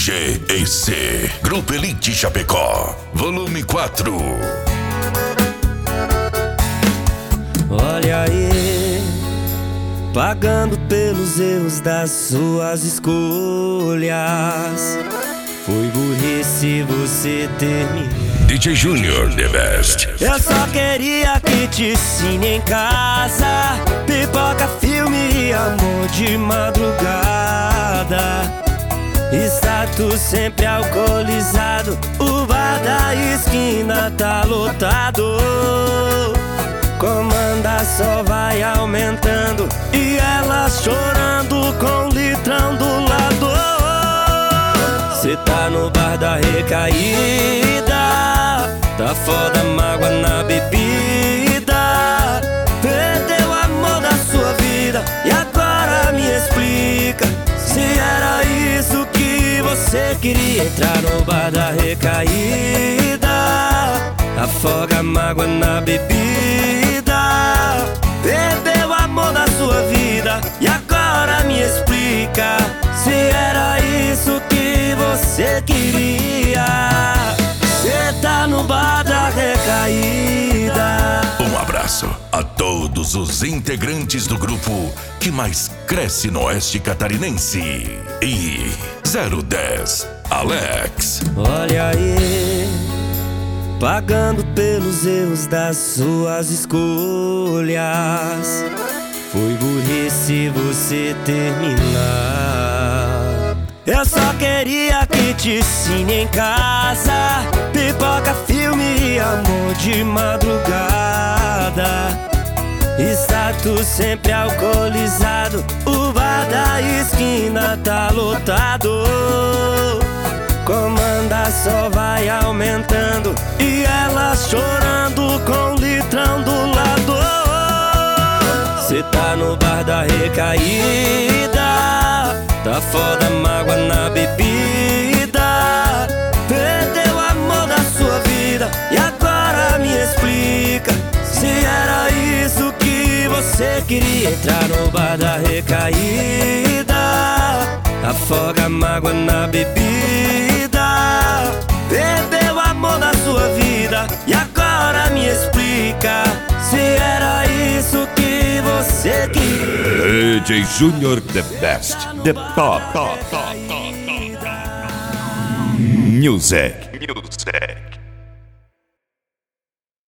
GEC, Grupo Elite Chapecó, volume 4. Olha aí, pagando pelos erros das suas escolhas. Foi burrice você terminar. DJ Junior, the best. Eu só queria que te ensine em casa, pipoca, filme e amor de madrugada. Status sempre alcoolizado, o bar da esquina tá lotado. Comanda só vai aumentando e ela chorando com o litrão do lado. Cê tá no bar da recaída, tá foda, mágoa na bebida. Perdeu o amor da sua vida e agora me explica se era isso que você queria. Entrar no bar da recaída, afoga a mágoa na bebida. Perdeu o amor da sua vida e agora me explica se era isso que você queria. Cê tá no bar da recaída. Um abraço a todos os integrantes do grupo que mais cresce no oeste catarinense. E 010 Alex. Olha aí, pagando pelos erros das suas escolhas. Foi burrice você terminar. Eu só queria que te ensine em casa, pipoca, filme e amor de madrugada. Status sempre alcoolizado, o bar da esquina tá lotado. Comanda só vai aumentando e ela chorando com o litrão do lado. Cê tá no bar da recaída, tá foda, mágoa na bebida. Perdeu o amor da sua vida e agora me explica se era isso que você queria. Entrar no bar da recaída, afoga a mágoa na bebida. Perdeu o amor da sua vida e agora me explica se era isso que você queria. DJ Junior, the best, the top. Music.